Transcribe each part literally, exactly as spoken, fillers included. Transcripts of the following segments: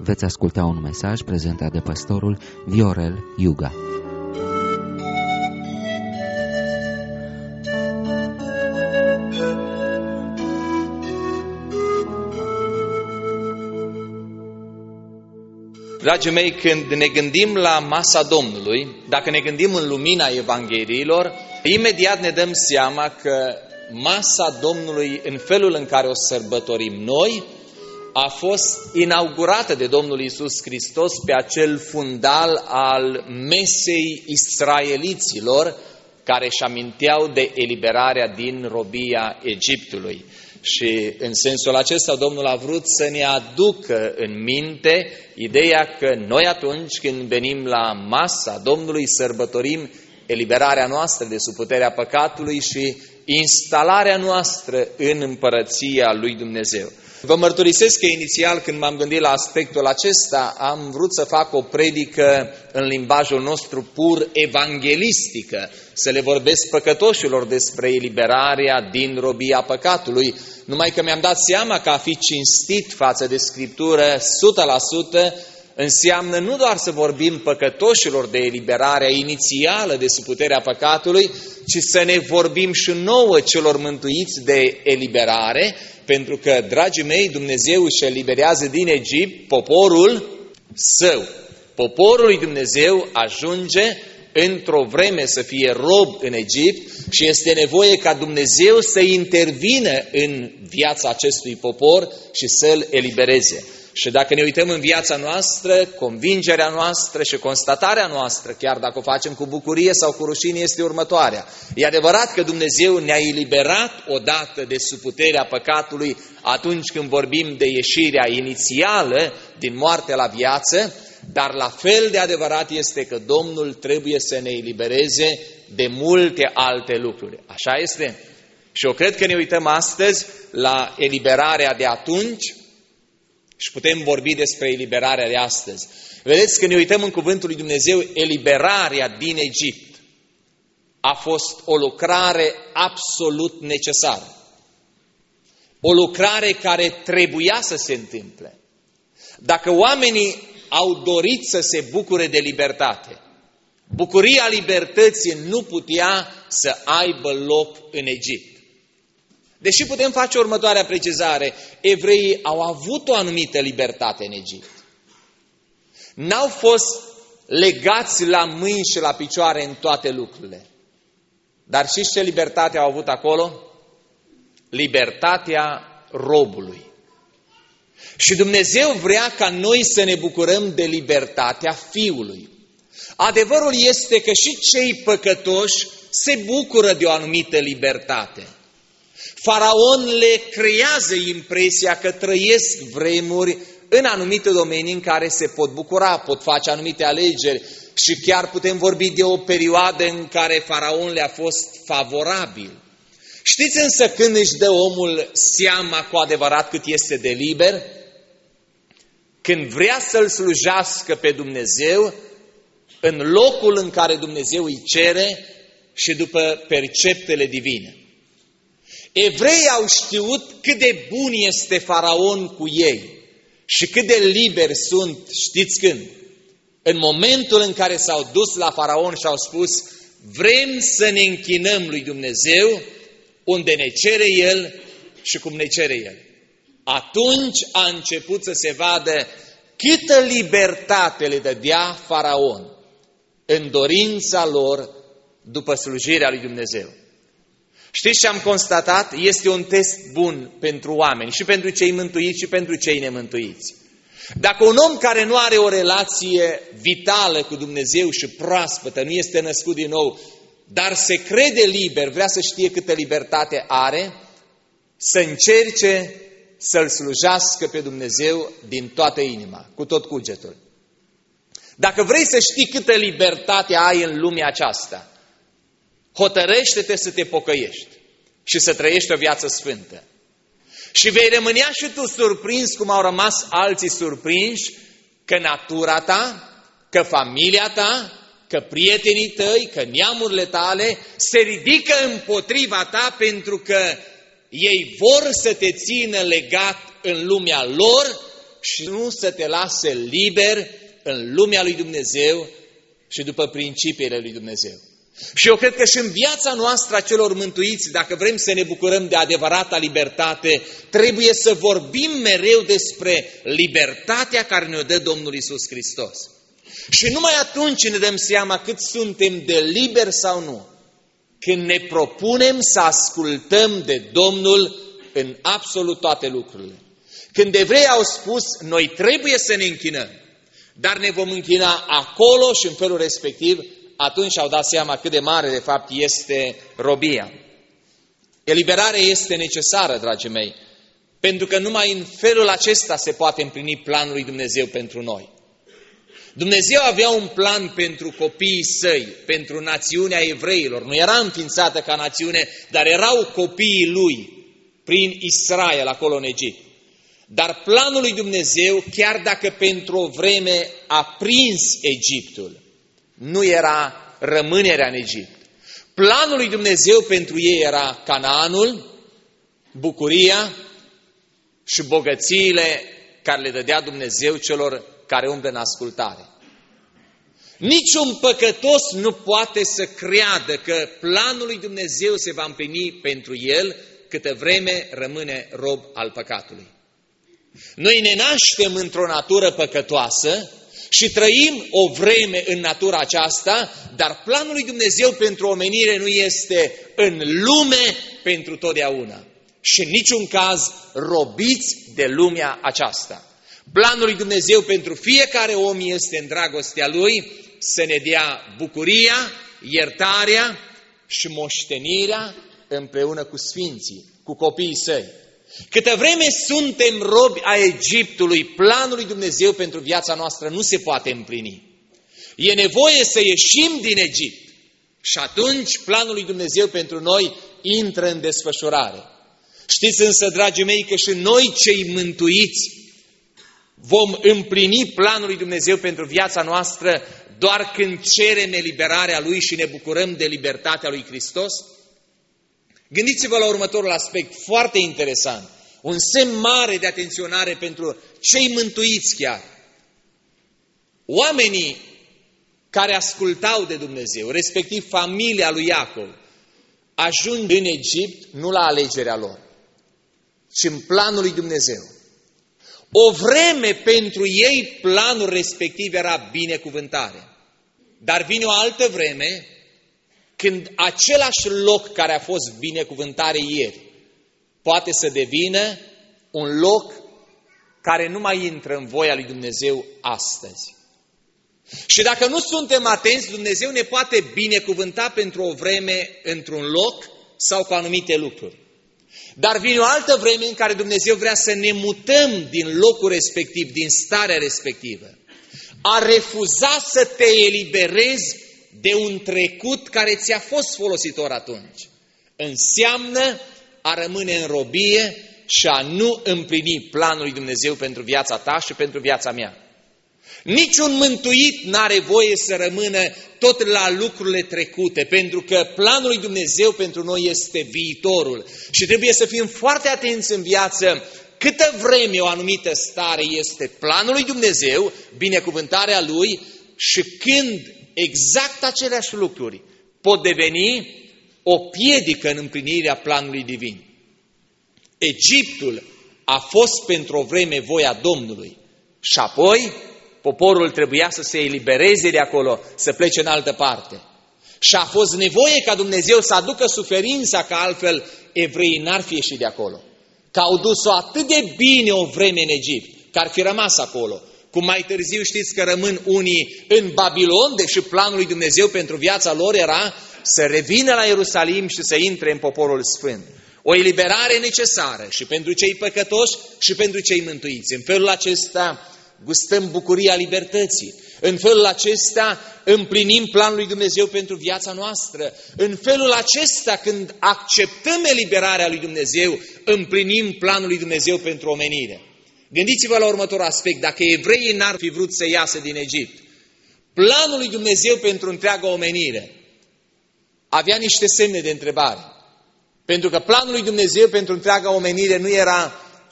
Veți asculta un mesaj prezentat de pastorul Viorel Iuga. Dragii mei, când ne gândim la masa Domnului, dacă ne gândim în lumina Evangheliilor, imediat ne dăm seama că masa Domnului, în felul în care o sărbătorim noi, a fost inaugurată de Domnul Iisus Hristos pe acel fundal al mesei israeliților care își aminteau de eliberarea din robia Egiptului. Și în sensul acesta Domnul a vrut să ne aducă în minte ideea că noi atunci când venim la masa Domnului sărbătorim eliberarea noastră de sub puterea păcatului și instalarea noastră în împărăția lui Dumnezeu. Vă mărturisesc că inițial când m-am gândit la aspectul acesta am vrut să fac o predică în limbajul nostru pur evanghelistică, să le vorbesc păcătoșilor despre eliberarea din robia păcatului, numai că mi-am dat seama că a fi cinstit față de Scriptură o sută la sută înseamnă nu doar să vorbim păcătoșilor de eliberarea inițială de sub puterea păcatului, ci să ne vorbim și nouă celor mântuiți de eliberare, pentru că, dragii mei, Dumnezeu își eliberează din Egipt poporul său. Poporul lui Dumnezeu ajunge într-o vreme să fie rob în Egipt și este nevoie ca Dumnezeu să intervină în viața acestui popor și să-l elibereze. Și dacă ne uităm în viața noastră, convingerea noastră și constatarea noastră, chiar dacă o facem cu bucurie sau cu rușine, este următoarea. E adevărat că Dumnezeu ne-a eliberat odată de sub puterea păcatului atunci când vorbim de ieșirea inițială din moarte la viață, dar la fel de adevărat este că Domnul trebuie să ne elibereze de multe alte lucruri. Așa este? Și eu cred că ne uităm astăzi la eliberarea de atunci, și putem vorbi despre eliberarea de astăzi. Vedeți, când ne uităm în cuvântul lui Dumnezeu, eliberarea din Egipt a fost o lucrare absolut necesară. O lucrare care trebuia să se întâmple. Dacă oamenii au dorit să se bucure de libertate, bucuria libertății nu putea să aibă loc în Egipt. Deși putem face următoarea precizare, evreii au avut o anumită libertate în Egipt. N-au fost legați la mâini și la picioare în toate lucrurile. Dar știți ce libertate au avut acolo? Libertatea robului. Și Dumnezeu vrea ca noi să ne bucurăm de libertatea Fiului. Adevărul este că și cei păcătoși se bucură de o anumită libertate. Faraon le creează impresia că trăiesc vremuri în anumite domenii în care se pot bucura, pot face anumite alegeri și chiar putem vorbi de o perioadă în care Faraon le-a fost favorabil. Știți însă când își dă omul seama cu adevărat cât este de liber? Când vrea să-L slujească pe Dumnezeu în locul în care Dumnezeu îi cere și după perceptele divine. Evreii au știut cât de bun este Faraon cu ei și cât de liberi sunt, știți când? În momentul în care s-au dus la Faraon și au spus, vrem să ne închinăm lui Dumnezeu unde ne cere El și cum ne cere El. Atunci a început să se vadă câtă libertate le dădea Faraon în dorința lor după slujirea lui Dumnezeu. Știți ce am constatat? Este un test bun pentru oameni, și pentru cei mântuiți și pentru cei nemântuiți. Dacă un om care nu are o relație vitală cu Dumnezeu și proaspătă, nu este născut din nou, dar se crede liber, vrea să știe câtă libertate are, să încerce să-L slujească pe Dumnezeu din toată inima, cu tot cugetul. Dacă vrei să știi câtă libertate ai în lumea aceasta, hotărăște-te să te pocăiești și să trăiești o viață sfântă. Și vei rămânea și tu surprins cum au rămas alții surprinși că natura ta, că familia ta, că prietenii tăi, că neamurile tale se ridică împotriva ta pentru că ei vor să te țină legat în lumea lor și nu să te lase liber în lumea lui Dumnezeu și după principiile lui Dumnezeu. Și eu cred că și în viața noastră a celor mântuiți, dacă vrem să ne bucurăm de adevărata libertate, trebuie să vorbim mereu despre libertatea care ne-o dă Domnul Iisus Hristos. Și numai atunci ne dăm seama cât suntem de liberi sau nu, când ne propunem să ascultăm de Domnul în absolut toate lucrurile. Când evrei au spus, noi trebuie să ne închinăm, dar ne vom închina acolo și în felul respectiv, atunci au dat seama cât de mare de fapt este robia. Eliberarea este necesară, dragii mei, pentru că numai în felul acesta se poate împlini planul lui Dumnezeu pentru noi. Dumnezeu avea un plan pentru copiii săi, pentru națiunea evreilor. Nu era înființată ca națiune, dar erau copiii lui prin Israel acolo în Egipt. Dar planul lui Dumnezeu, chiar dacă pentru o vreme a prins Egiptul, nu era rămânerea în Egipt. Planul lui Dumnezeu pentru ei era Canaanul, bucuria și bogățiile care le dădea Dumnezeu celor care umblă în ascultare. Niciun păcătos nu poate să creadă că planul lui Dumnezeu se va împlini pentru el câtă vreme rămâne rob al păcatului. Noi ne naștem într-o natură păcătoasă și trăim o vreme în natura aceasta, dar planul lui Dumnezeu pentru omenire nu este în lume pentru totdeauna. Și în niciun caz robiți de lumea aceasta. Planul lui Dumnezeu pentru fiecare om este în dragostea Lui să ne dea bucuria, iertarea și moștenirea împreună cu sfinții, cu copiii săi. Câtă vreme suntem robi a Egiptului, planul lui Dumnezeu pentru viața noastră nu se poate împlini. E nevoie să ieșim din Egipt și atunci planul lui Dumnezeu pentru noi intră în desfășurare. Știți însă, dragii mei, că și noi cei mântuiți vom împlini planul lui Dumnezeu pentru viața noastră doar când cerem eliberarea Lui și ne bucurăm de libertatea lui Hristos? Gândiți-vă la următorul aspect foarte interesant, un semn mare de atenționare pentru cei mântuiți chiar. Oamenii care ascultau de Dumnezeu, respectiv familia lui Iacov, ajung în Egipt nu la alegerea lor, ci în planul lui Dumnezeu. O vreme pentru ei planul respectiv era binecuvântare, dar vine o altă vreme când același loc care a fost binecuvântare ieri poate să devină un loc care nu mai intră în voia lui Dumnezeu astăzi. Și dacă nu suntem atenți, Dumnezeu ne poate binecuvânta pentru o vreme într-un loc sau cu anumite lucruri. Dar vine o altă vreme în care Dumnezeu vrea să ne mutăm din locul respectiv, din starea respectivă. A refuza să te eliberezi de un trecut care ți-a fost folositor atunci înseamnă a rămâne în robie și a nu împlini planul lui Dumnezeu pentru viața ta și pentru viața mea. Niciun mântuit n-are voie să rămână tot la lucrurile trecute, pentru că planul lui Dumnezeu pentru noi este viitorul și trebuie să fim foarte atenți în viață câtă vreme o anumită stare este planul lui Dumnezeu, binecuvântarea Lui, și când exact aceleași lucruri pot deveni o piedică în împlinirea planului divin. Egiptul a fost pentru o vreme voia Domnului și apoi poporul trebuia să se elibereze de acolo, să plece în altă parte. Și a fost nevoie ca Dumnezeu să aducă suferința, că altfel evreii n-ar fi ieșit de acolo. Că au dus-o atât de bine o vreme în Egipt, că ar fi rămas acolo. Cum mai târziu știți că rămân unii în Babilon, deși planul lui Dumnezeu pentru viața lor era să revină la Ierusalim și să intre în poporul sfânt. O eliberare necesară și pentru cei păcătoși și pentru cei mântuiți. În felul acesta gustăm bucuria libertății. În felul acesta împlinim planul lui Dumnezeu pentru viața noastră. În felul acesta, când acceptăm eliberarea lui Dumnezeu, împlinim planul lui Dumnezeu pentru omenire. Gândiți-vă la următorul aspect. Dacă evreii n-ar fi vrut să iasă din Egipt, planul lui Dumnezeu pentru întreaga omenire avea niște semne de întrebare. Pentru că planul lui Dumnezeu pentru întreaga omenire nu era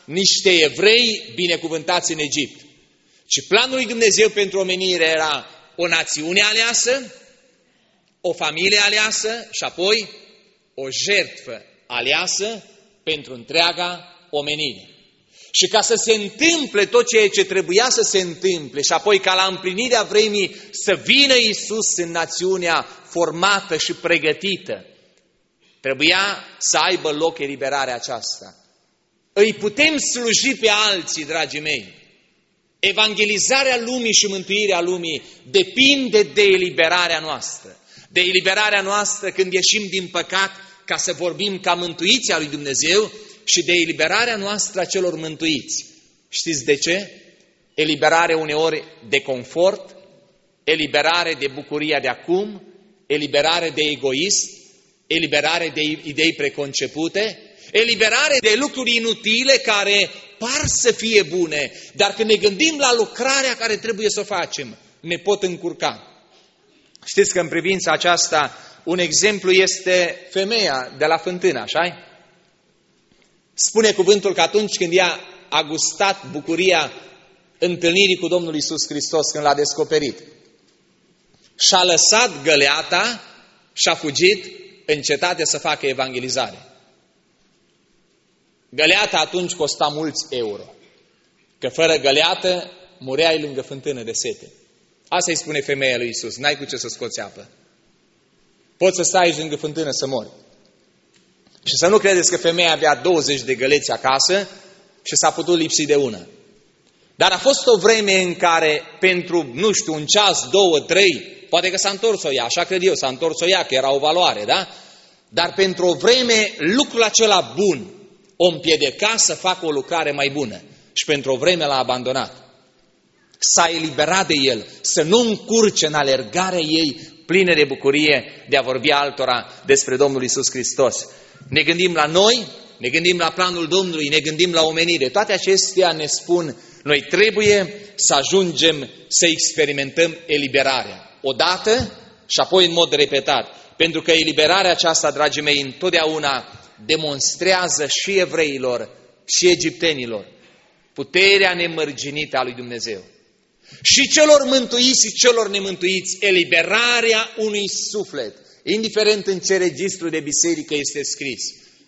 niște evrei binecuvântați în Egipt, ci planul lui Dumnezeu pentru omenire era o națiune aleasă, o familie aleasă și apoi o jertfă aleasă pentru întreaga omenire. Și ca să se întâmple tot ceea ce trebuia să se întâmple și apoi ca la împlinirea vremii să vină Iisus în națiunea formată și pregătită, trebuia să aibă loc eliberarea aceasta. Îi putem sluji pe alții, dragii mei. Evangelizarea lumii și mântuirea lumii depinde de eliberarea noastră. De eliberarea noastră când ieșim din păcat ca să vorbim ca mântuiții al lui Dumnezeu și de eliberarea noastră a celor mântuiți. Știți de ce? Eliberare uneori de confort, eliberare de bucuria de acum, eliberare de egoism, eliberare de idei preconcepute, eliberare de lucruri inutile care par să fie bune, dar când ne gândim la lucrarea care trebuie să o facem, ne pot încurca. Știți că în privința aceasta un exemplu este femeia de la fântână, așa-i? Spune cuvântul că atunci când ea a gustat bucuria întâlnirii cu Domnul Iisus Hristos, când l-a descoperit, și-a lăsat găleata și a fugit în cetate să facă evangelizare. Găleata atunci costa mulți euro, că fără găleată mureai lângă fântână de sete. Asta îi spune femeia lui Iisus, n-ai cu ce să scoți apă. Poți să stai lângă fântână să mori. Și să nu credeți că femeia avea douăzeci de găleți acasă și s-a putut lipsi de una. Dar a fost o vreme în care pentru, nu știu, un ceas, două, trei, poate că s-a întors-o ea, așa cred eu, s-a întors-o ea, că era o valoare, da? Dar pentru o vreme lucrul acela bun o împiedica să facă o lucrare mai bună. Și pentru o vreme l-a abandonat. S-a eliberat de el, să nu încurce în alergarea ei plină de bucurie de a vorbi altora despre Domnul Iisus Hristos. Ne gândim la noi, ne gândim la planul Domnului, ne gândim la omenire. Toate acestea ne spun, noi trebuie să ajungem să experimentăm eliberarea. Odată și apoi în mod repetat. Pentru că eliberarea aceasta, dragii mei, întotdeauna demonstrează și evreilor și egiptenilor puterea nemărginită a lui Dumnezeu. Și celor mântuiți și celor nemântuiți, eliberarea unui suflet, indiferent în ce registru de biserică este scris,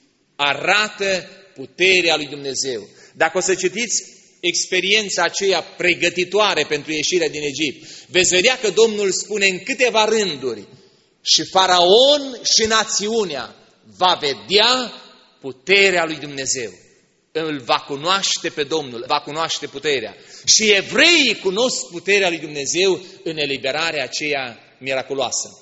arată puterea lui Dumnezeu. Dacă o să citiți experiența aceea pregătitoare pentru ieșirea din Egipt, veți vedea că Domnul spune în câteva rânduri, și Faraon și națiunea va vedea puterea lui Dumnezeu. Îl va cunoaște pe Domnul, va cunoaște puterea. Și evreii cunosc puterea lui Dumnezeu în eliberarea aceea miraculoasă.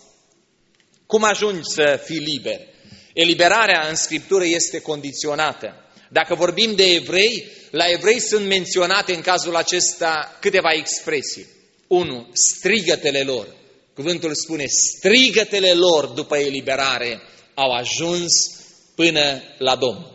Cum ajungi să fii liber? Eliberarea în Scriptură este condiționată. Dacă vorbim de evrei, la evrei sunt menționate în cazul acesta câteva expresii. unu. Strigătele lor. Cuvântul spune, strigătele lor după eliberare au ajuns până la Domnul.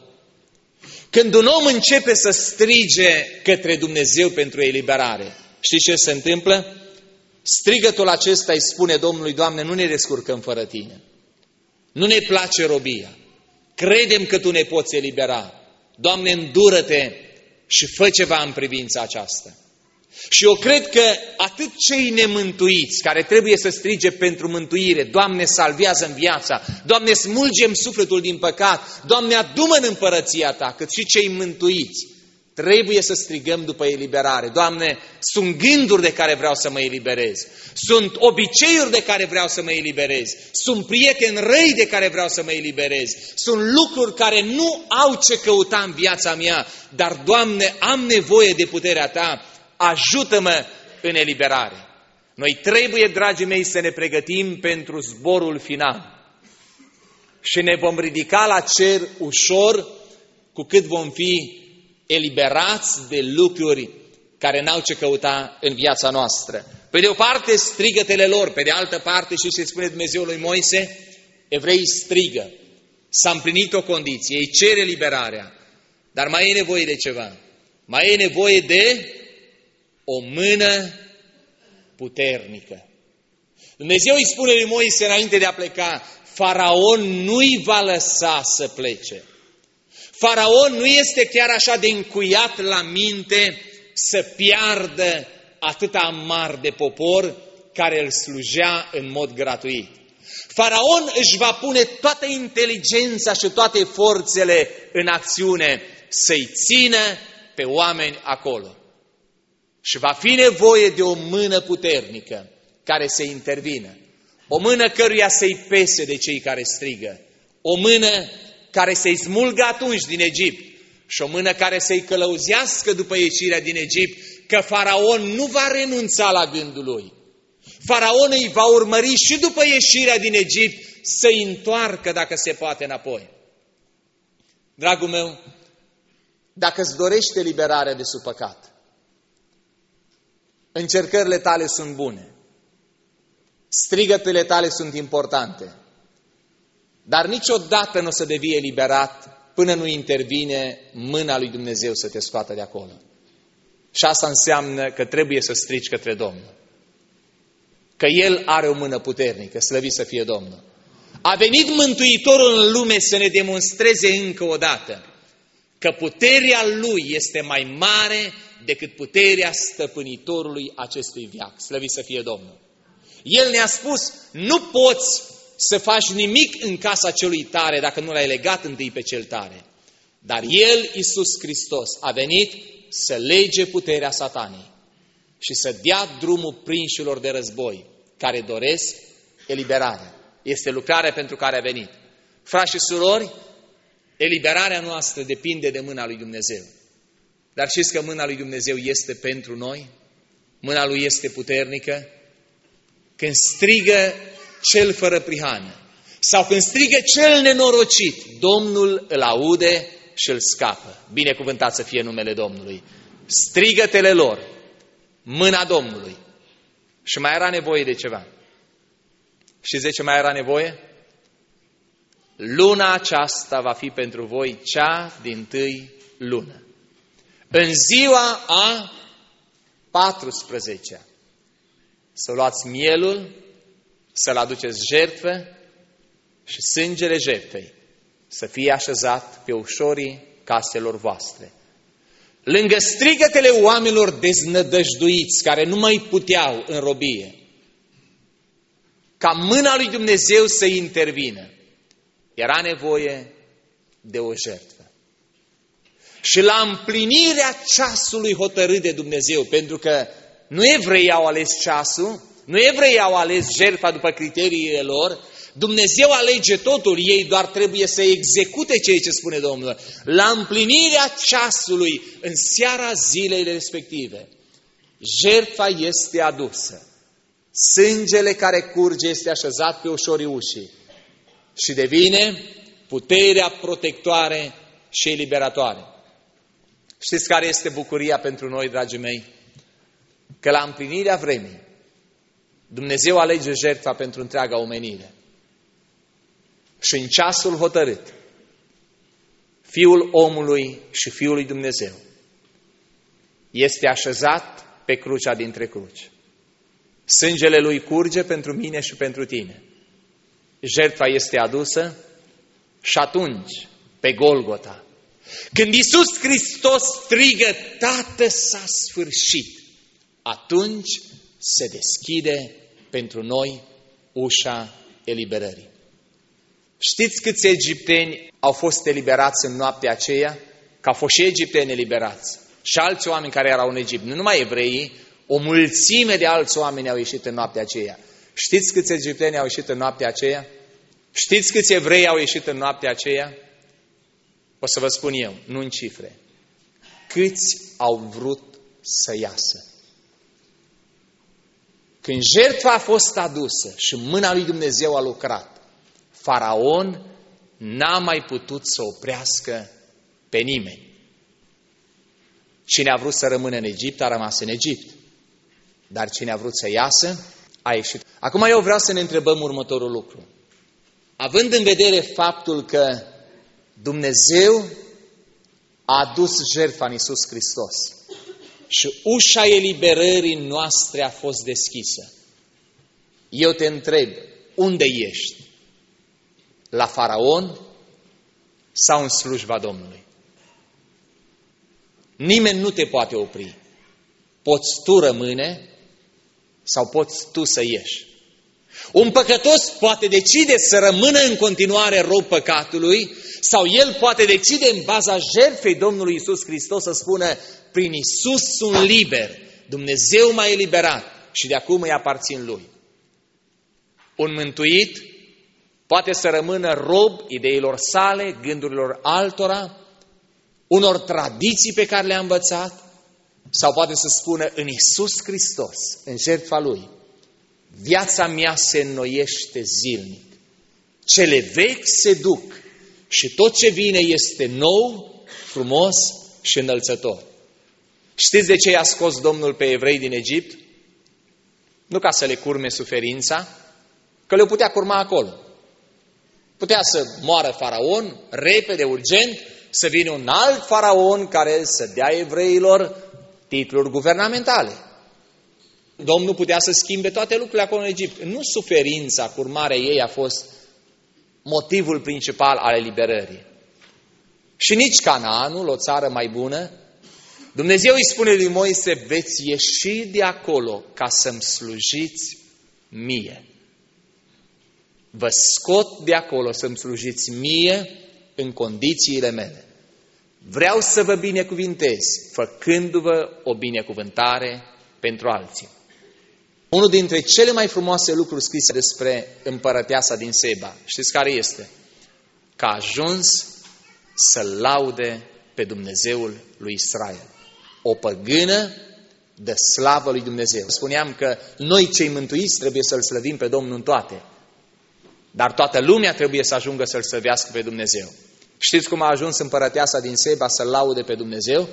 Când un om începe să strige către Dumnezeu pentru eliberare, știți ce se întâmplă? Strigătul acesta îi spune Domnului, Doamne, nu ne descurcăm fără Tine. Nu ne place robia. Credem că Tu ne poți elibera. Doamne, îndură-te și fă ceva în privința aceasta. Și eu cred că atât cei nemântuiți care trebuie să strige pentru mântuire, Doamne, salvează în viața, Doamne, smulgem sufletul din păcat, Doamne, adu-mă în împărăția Ta, cât și cei mântuiți, trebuie să strigăm după eliberare. Doamne, sunt gânduri de care vreau să mă eliberez, sunt obiceiuri de care vreau să mă eliberez, sunt prieteni răi de care vreau să mă eliberez, sunt lucruri care nu au ce căuta în viața mea, dar, Doamne, am nevoie de puterea Ta, ajută-mă în eliberare. Noi trebuie, dragii mei, să ne pregătim pentru zborul final. Și ne vom ridica la cer ușor cu cât vom fi eliberați de lucruri care n-au ce căuta în viața noastră. Pe de o parte strigătele lor, pe de altă parte, și se spune Dumnezeu lui Moise, evreii strigă. S-a împlinit o condiție, ei cer eliberarea, dar mai e nevoie de ceva. Mai e nevoie de o mână puternică. Dumnezeu îi spune lui Moise înainte de a pleca, Faraon nu-i va lăsa să plece. Faraon nu este chiar așa de încuiat la minte să piardă atâta mare de popor care îl slujea în mod gratuit. Faraon își va pune toată inteligența și toate forțele în acțiune să-i țină pe oameni acolo. Și va fi nevoie de o mână puternică care să intervină. O mână căruia să-i pese de cei care strigă. O mână care să-i smulgă atunci din Egipt. Și o mână care să-i călăuzească după ieșirea din Egipt, că Faraon nu va renunța la gândul lui. Faraon îi va urmări și după ieșirea din Egipt să-i întoarcă, dacă se poate, înapoi. Dragul meu, dacă îți dorește liberarea de sub păcat, încercările tale sunt bune, strigătele tale sunt importante, dar niciodată nu o să devii eliberat până nu intervine mâna lui Dumnezeu să te scoată de acolo. Și asta înseamnă că trebuie să strigi către Domnul. Că El are o mână puternică, slăvit să fie Domnul. A venit Mântuitorul în lume să ne demonstreze încă o dată că puterea Lui este mai mare decât puterea stăpânitorului acestui veac. Slăvit să fie Domnul. El ne-a spus, nu poți să faci nimic în casa celui tare dacă nu l-ai legat întâi pe cel tare. Dar El, Iisus Hristos, a venit să lege puterea Satanei și să dea drumul prinșilor de război care doresc eliberarea. Este lucrarea pentru care a venit. Frați și surori, eliberarea noastră depinde de mâna lui Dumnezeu. Dar știți că mâna lui Dumnezeu este pentru noi? Mâna Lui este puternică? Când strigă cel fără prihană sau când strigă cel nenorocit, Domnul îl aude și îl scapă. Binecuvântat să fie numele Domnului. Strigătele lor, mâna Domnului. Și mai era nevoie de ceva. Și de ce mai era nevoie? Luna aceasta va fi pentru voi cea dintâi lună. În ziua a patrusprezecea să luați mielul, să-l aduceți jertfă și sângele jertfei să fie așezat pe ușorii caselor voastre. Lângă strigătele oamenilor deznădăjduiți care nu mai puteau în robie, ca mâna lui Dumnezeu să intervină, era nevoie de o jertfă. Și la împlinirea ceasului hotărât de Dumnezeu, pentru că nu evreii au ales ceasul, nu evreii au ales jertfa după criteriile lor, Dumnezeu alege totul, ei doar trebuie să execute ceea ce spune Domnul. La împlinirea ceasului, în seara zilei respective, jertfa este adusă. Sângele care curge este așezat pe ușorii ușii și devine puterea protectoare și eliberatoare. Știți care este bucuria pentru noi, dragii mei? Că la împlinirea vremii, Dumnezeu alege jertfa pentru întreaga omenire. Și în ceasul hotărât, Fiul omului și Fiul lui Dumnezeu este așezat pe crucea dintre cruci. Sângele Lui curge pentru mine și pentru tine. Jertfa este adusă și atunci, pe Golgota, când Iisus Hristos strigă, Tată, s-a sfârșit, atunci se deschide pentru noi ușa eliberării. Știți câți egipteni au fost eliberați în noaptea aceea? Că au fost și egipteni eliberați. Și alți oameni care erau în Egipt. Nu numai evreii, o mulțime de alți oameni au ieșit în noaptea aceea. Știți câți egipteni au ieșit în noaptea aceea? Știți câți evrei au ieșit în noaptea aceea? O să vă spun eu, nu în cifre. Câți au vrut să iasă? Când jertfa a fost adusă și mâna lui Dumnezeu a lucrat, Faraon n-a mai putut să oprească pe nimeni. Cine a vrut să rămână în Egipt a rămas în Egipt. Dar cine a vrut să iasă a ieșit. Acum eu vreau să ne întrebăm următorul lucru. Având în vedere faptul că Dumnezeu a adus jertfa în Iisus Hristos și ușa eliberării noastre a fost deschisă, eu te întreb, unde ești? La Faraon sau în slujba Domnului? Nimeni nu te poate opri. Poți tu rămâne sau poți tu să ieși. Un păcătos poate decide să rămână în continuare rob păcatului sau el poate decide în baza jertfei Domnului Iisus Hristos să spună: prin Iisus sunt liber, Dumnezeu m-a eliberat și de acum îi aparțin Lui. Un mântuit poate să rămână rob ideilor sale, gândurilor altora, unor tradiții pe care le-a învățat, sau poate să spună: în Iisus Hristos, în jertfa Lui, viața mea se înnoiește zilnic. Cele vechi se duc și tot ce vine este nou, frumos și înălțător. Știți de ce i-a scos Domnul pe evrei din Egipt? Nu ca să le curme suferința, că le putea curma acolo. Putea să moară faraon, repede, urgent, să vină un alt faraon care să dea evreilor titluri guvernamentale. Domnul putea să schimbe toate lucrurile acolo în Egipt. Nu suferința, curmarea ei a fost motivul principal al eliberării. Și nici Canaanul, o țară mai bună, Dumnezeu îi spune lui Moise: veți ieși de acolo ca să-mi slujiți mie. Vă scot de acolo să-mi slujiți mie în condițiile mele. Vreau să vă binecuvintez, făcându-vă o binecuvântare pentru alții. Unul dintre cele mai frumoase lucruri scrise despre împărăteasa din Seba, știți care este? Că a ajuns să laude pe Dumnezeul lui Israel. O păgână dă slavă lui Dumnezeu. Spuneam că noi cei mântuiți trebuie să-L slăvim pe Domnul în toate, dar toată lumea trebuie să ajungă să-L slăvească pe Dumnezeu. Știți cum a ajuns împărăteasa din Seba să laude pe Dumnezeu?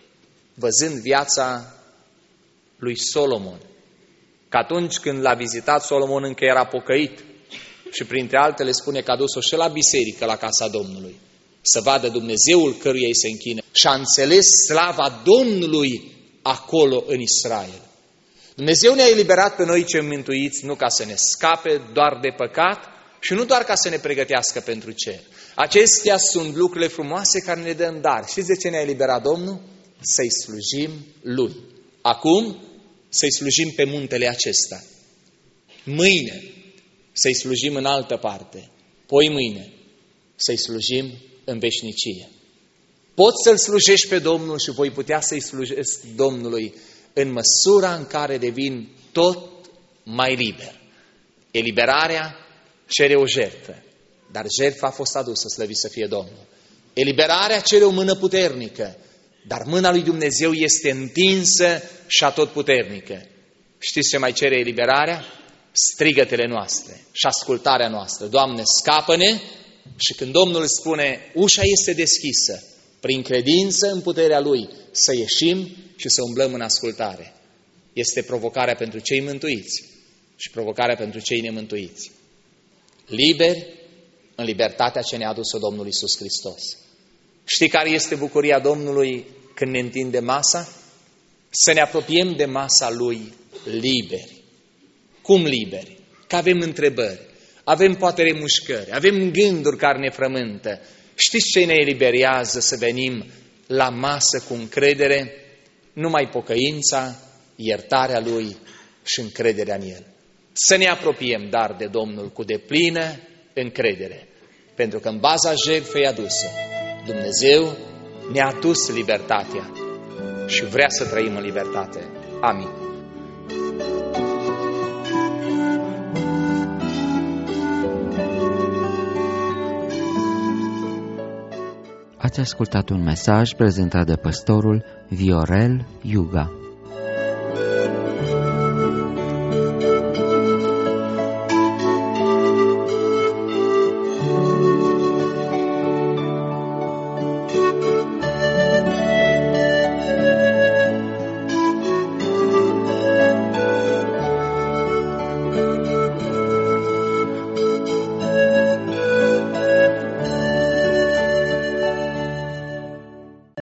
Văzând viața lui Solomon. Că atunci când l-a vizitat, Solomon încă era pocăit și printre altele spune că a dus-o și la biserică, la casa Domnului, să vadă Dumnezeul căruia ei se închină. Și a înțeles slava Domnului acolo în Israel. Dumnezeu ne-a eliberat pe noi cei mântuiți nu ca să ne scape doar de păcat și nu doar ca să ne pregătească pentru cer. Acestea sunt lucrurile frumoase care ne dă în dar. Știți de ce ne-a eliberat Domnul? Să-i slujim Lui. Acum să-i slujim pe muntele acesta. Mâine să-i slujim în altă parte. Poi mâine să-i slujim în veșnicie. Poți să-L slujești pe Domnul și voi putea să-i slujesc Domnului în măsura în care devin tot mai liber. Eliberarea cere o jertfă, dar jertfa a fost adusă, slăvit să fie Domnul. Eliberarea cere o mână puternică, dar mâna lui Dumnezeu este întinsă și atotputernică. Știți ce mai cere eliberarea? Strigătele noastre și ascultarea noastră. Doamne, scapă-ne! Și când Domnul spune, ușa este deschisă, prin credință în puterea Lui, să ieșim și să umblăm în ascultare. Este provocarea pentru cei mântuiți și provocarea pentru cei nemântuiți. Liberi în libertatea ce ne-a adus-o Domnul Iisus Hristos. Știi care este bucuria Domnului când ne întinde masa? Să ne apropiem de masa Lui liberi. Cum liberi? Că avem întrebări, avem poate remușcări, avem gânduri care ne frământă. Știți ce ne eliberează să venim la masă cu încredere? Numai pocăința, iertarea Lui și încrederea în El. Să ne apropiem dar de Domnul cu deplină încredere, pentru că în baza jertfei aduse, Dumnezeu ne-a adus libertatea și vrea să trăim în libertate. Amin. Ați ascultat un mesaj prezentat de păstorul Viorel Iuga.